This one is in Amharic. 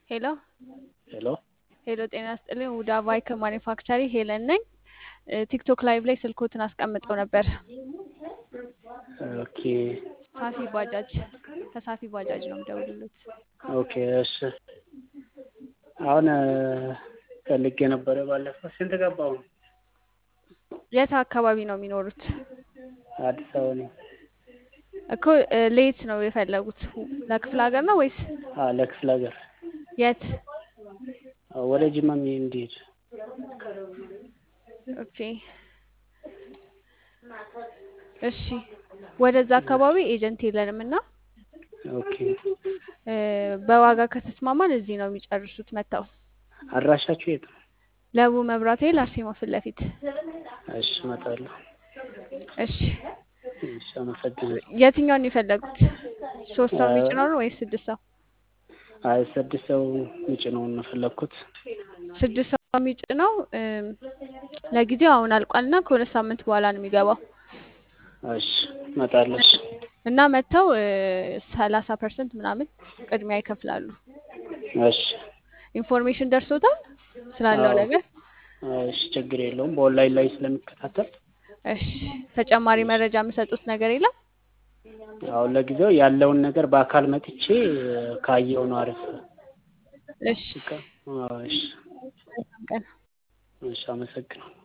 ሄሎ ሄሎ ሄሎ፣ ጤና ይስጥልኝ። ውዳ ቫይክ ማኒፋክቸሪ ሄለን ነኝ። ቲክቶክ ላይቭ ላይ ስልኮትን አስቀምጠው ነበር። ኦኬ ሳፊ ባጃጅ ከሳፊ ባጃጅ ነው የምደውልልዎት። ኦኬ እሺ አሁን ፈልጌ ነበረ ባለፈው ስንት ገባው? የት አካባቢ ነው የሚኖሩት? አዲስ አበባ ነው። እኮ ሌት ነው የፈለጉት? ለክፍለ ሀገር ነው ወይስ ለክፍለ ሀገር የት? ወደ ጅማ እንዲሄድ። ኦኬ እሺ፣ ወደዛ አካባቢ ኤጀንት የለንም እና ኦኬ በዋጋ ከተስማማን እዚህ ነው የሚጨርሱት መተው። አድራሻችሁ የት ነው? ለቡ መብራት ኃይል አርሴማ ፊት ለፊት። እሺ እመጣለሁ። እሺ እሺ አመሰግናለሁ። የትኛውን ነው የፈለጉት? 3 ሰው የሚጭነው ነው ወይስ 6 ሰው? አይ 6 ሰው የሚጭነውን ነው የፈለኩት። 6 ሰው የሚጭነው ለጊዜው አሁን አልቋልና ከሁለት ሳምንት በኋላ ነው የሚገባው። እሺ እመጣለሁ። እሺ እና መተው 30% ምናምን ቅድሚያ ይከፍላሉ። እሺ ኢንፎርሜሽን ደርሶታል ስላለው ነገር? እሺ ችግር የለውም በኦንላይን ላይ ስለሚከታተል። እሺ ተጨማሪ መረጃ የምሰጡት ነገር የለም? አሁን ለጊዜው ያለውን ነገር በአካል መጥቼ ካየው ነው አሪፍ። እሺ እሺ ቀን እሺ አመሰግናለሁ።